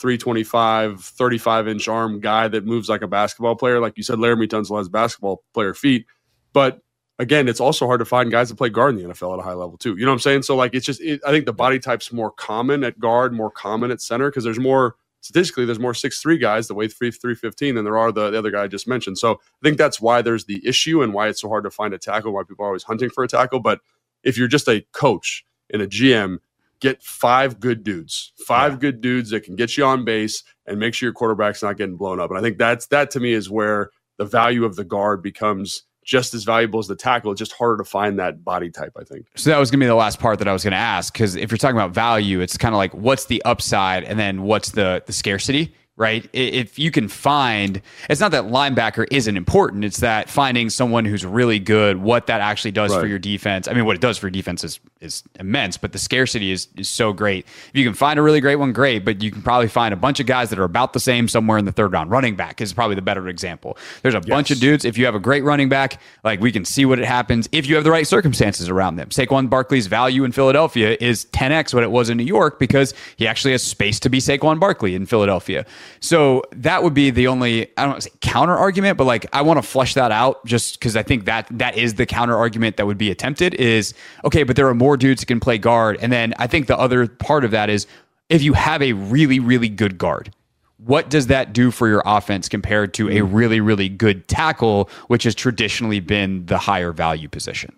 325, 35-inch arm guy that moves like a basketball player. Like you said, Laramie Tunsil has basketball player feet, but again, it's also hard to find guys that play guard in the NFL at a high level too. You know what I'm saying? So it's just, I think the body type's more common at guard, more common at center, because statistically, there's more 6'3" guys that weigh 315 than there are the other guy I just mentioned. So I think that's why there's the issue and why it's so hard to find a tackle, why people are always hunting for a tackle. But if you're just a coach and a GM, get 5 good dudes, good dudes that can get you on base and make sure your quarterback's not getting blown up. And I think that to me is where the value of the guard becomes just as valuable as the tackle. It's just harder to find that body type, I think. So that was going to be the last part that I was going to ask, because if you're talking about value, it's kind of like what's the upside and then what's the scarcity, right? If you can find, it's not that linebacker isn't important, it's that finding someone who's really good, what that actually does for your defense. I mean, what it does for your defense is immense, but the scarcity is so great. If you can find a really great one, great, but you can probably find a bunch of guys that are about the same somewhere in the 3rd round. Running back is probably the better example. There's a bunch of dudes. If you have a great running back, we can see what it happens if you have the right circumstances around them. Saquon Barkley's value in Philadelphia is 10x what it was in New York because he actually has space to be Saquon Barkley in Philadelphia. So that would be the only, I don't want to say counter argument, but I want to flesh that out just because I think that is the counter argument that would be attempted is, okay, but there are more dudes that can play guard. And then I think the other part of that is if you have a really, really good guard, what does that do for your offense compared to a really, really good tackle, which has traditionally been the higher value position?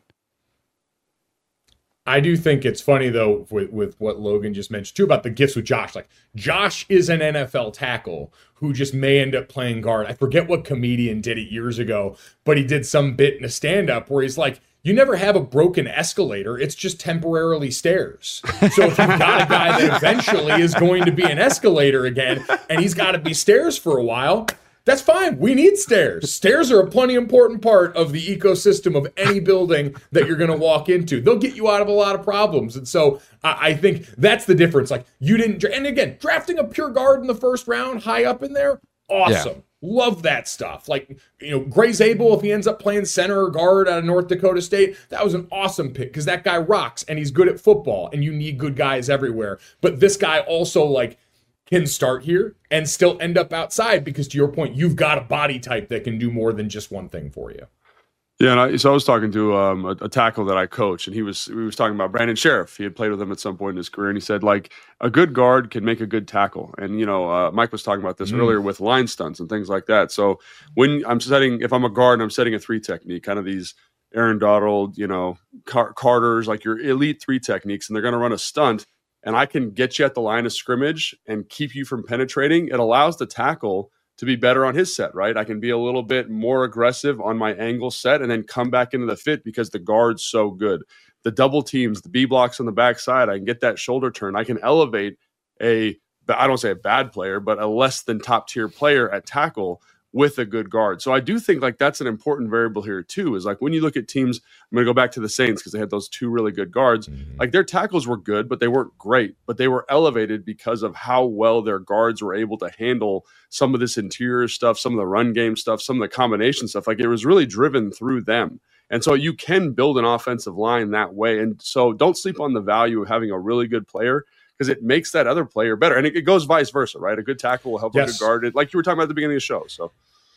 I do think it's funny, though, with what Logan just mentioned, too, about the gifts with Josh. Josh is an NFL tackle who just may end up playing guard. I forget what comedian did it years ago, but he did some bit in a stand-up where he's like, you never have a broken escalator. It's just temporarily stairs. So if you've got a guy that eventually is going to be an escalator again, and he's got to be stairs for a while, that's fine. We need stairs. Stairs are a plenty important part of the ecosystem of any building that you're going to walk into. They'll get you out of a lot of problems. And so I think that's the difference. You didn't, and again, drafting a pure guard in the 1st round, high up in there, awesome. Yeah. Love that stuff. Gray Zabel, if he ends up playing center or guard out of North Dakota State, that was an awesome pick because that guy rocks and he's good at football and you need good guys everywhere. But this guy also can start here and still end up outside because, to your point, you've got a body type that can do more than just one thing for you. Yeah, and so I was talking to a tackle that I coach, and we was talking about Brandon Sheriff. He had played with him at some point in his career, and he said a good guard can make a good tackle. And Mike was talking about this earlier with line stunts and things like that. So when if I'm a guard and I'm setting a 3 technique, kind of these Aaron Donald, Carter's, your elite 3 techniques, and they're going to run a stunt, and I can get you at the line of scrimmage and keep you from penetrating, it allows the tackle to be better on his set, right? I can be a little bit more aggressive on my angle set and then come back into the fit because the guard's so good. The double teams, the B blocks on the backside, I can get that shoulder turn. I can elevate I don't say a bad player, but a less than top tier player at tackle with a good guard. So I do think that's an important variable here too, is when you look at teams, I'm going to go back to the Saints because they had those 2 really good guards. Their tackles were good, but they weren't great, but they were elevated because of how well their guards were able to handle some of this interior stuff, some of the run game stuff, some of the combination stuff. It was really driven through them. And so you can build an offensive line that way. And so don't sleep on the value of having a really good player, because it makes that other player better. And it goes vice versa, right? A good tackle will help a good guard. Like you were talking about at the beginning of the show. So,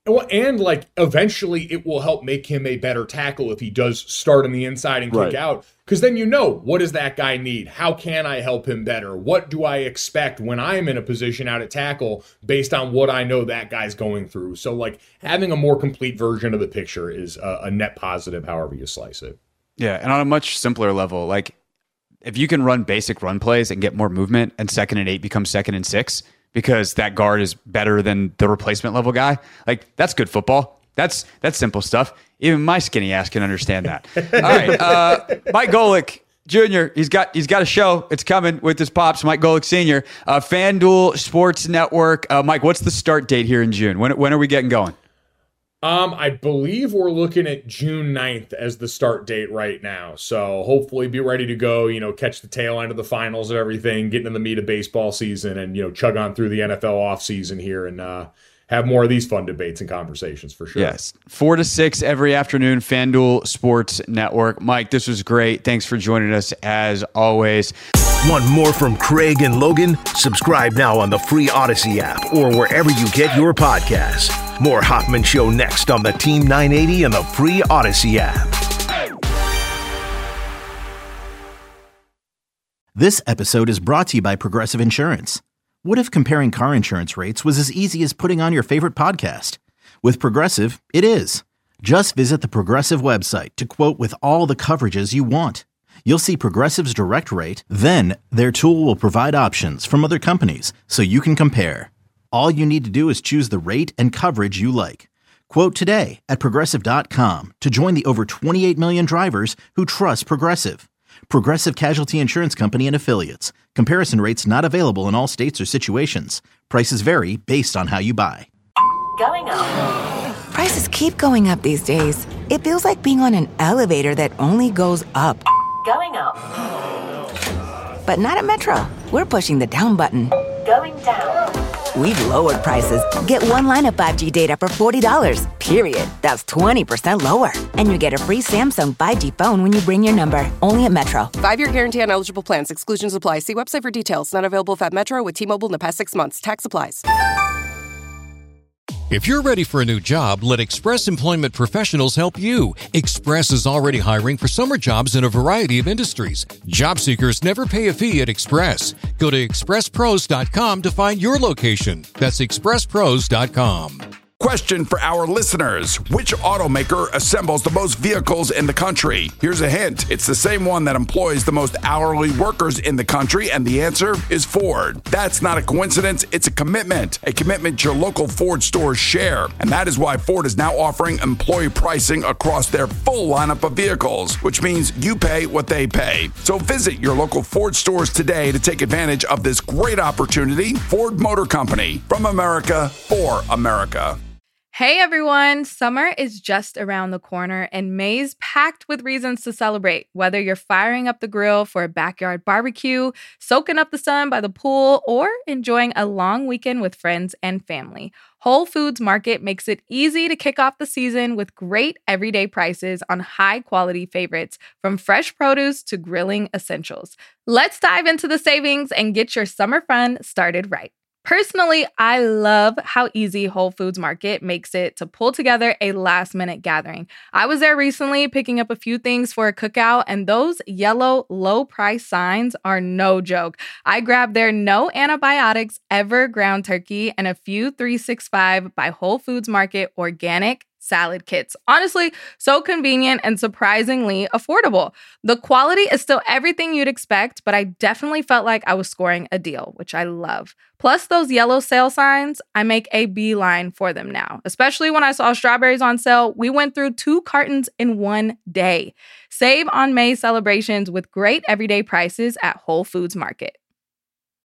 And like eventually it will help make him a better tackle if he does start on the inside and kick out. Because then what does that guy need? How can I help him better? What do I expect when I'm in a position out at tackle based on what I know that guy's going through? So like having a more complete version of the picture is a net positive, however you slice it. Yeah, and on a much simpler level, like if you can run basic run plays and get more movement and 2nd and 8 becomes 2nd and 6 because that guard is better than the replacement level guy, like that's good football. That's simple stuff. Even my skinny ass can understand that. All right, Mike Golic Jr., he's got a show. It's coming with his pops, Mike Golic Sr., FanDuel Sports Network. Mike, what's the start date here in June? When are we getting going? I believe we're looking at June 9th as the start date right now. So hopefully be ready to go, catch the tail end of the finals and everything, get into the meat of baseball season and, chug on through the NFL offseason here and have more of these fun debates and conversations for sure. Yes. 4 to 6 every afternoon, FanDuel Sports Network. Mike, this was great. Thanks for joining us as always. Want more from Craig and Logan? Subscribe now on the free Odyssey app or wherever you get your podcasts. More Hoffman Show next on the Team 980 and the free Odyssey app. This episode is brought to you by Progressive Insurance. What if comparing car insurance rates was as easy as putting on your favorite podcast? With Progressive, it is. Just visit the Progressive website to quote with all the coverages you want. You'll see Progressive's direct rate, then their tool will provide options from other companies so you can compare. All you need to do is choose the rate and coverage you like. Quote today at Progressive.com to join the over 28 million drivers who trust Progressive. Progressive Casualty Insurance Company and Affiliates. Comparison rates not available in all states or situations. Prices vary based on how you buy. Going up. Prices keep going up these days. It feels like being on an elevator that only goes up. Going up. But not at Metro. We're pushing the down button. Going down. We've lowered prices. Get one line of 5G data for $40, period. That's 20% lower. And you get a free Samsung 5G phone when you bring your number. Only at Metro. 5-year guarantee on eligible plans. Exclusions apply. See website for details. Not available at Metro with T-Mobile in the past 6 months. Tax applies. If you're ready for a new job, let Express Employment Professionals help you. Express is already hiring for summer jobs in a variety of industries. Job seekers never pay a fee at Express. Go to expresspros.com to find your location. That's expresspros.com. Question for our listeners. Which automaker assembles the most vehicles in the country? Here's a hint. It's the same one that employs the most hourly workers in the country, and the answer is Ford. That's not a coincidence. It's a commitment your local Ford stores share. And that is why Ford is now offering employee pricing across their full lineup of vehicles, which means you pay what they pay. So visit your local Ford stores today to take advantage of this great opportunity. Ford Motor Company, from America for America. Hey everyone, summer is just around the corner and May's packed with reasons to celebrate. Whether you're firing up the grill for a backyard barbecue, soaking up the sun by the pool, or enjoying a long weekend with friends and family, Whole Foods Market makes it easy to kick off the season with great everyday prices on high-quality favorites, from fresh produce to grilling essentials. Let's dive into the savings and get your summer fun started right. Personally, I love how easy Whole Foods Market makes it to pull together a last-minute gathering. I was there recently picking up a few things for a cookout, and those yellow low-price signs are no joke. I grabbed their no antibiotics ever ground turkey and a few 365 by Whole Foods Market organic salad kits. Honestly, so convenient and surprisingly affordable. The quality is still everything you'd expect, but I definitely felt like I was scoring a deal, which I love. Plus those yellow sale signs, I make a beeline for them now. Especially when I saw strawberries on sale, we went through 2 cartons in one day. Save on May celebrations with great everyday prices at Whole Foods Market.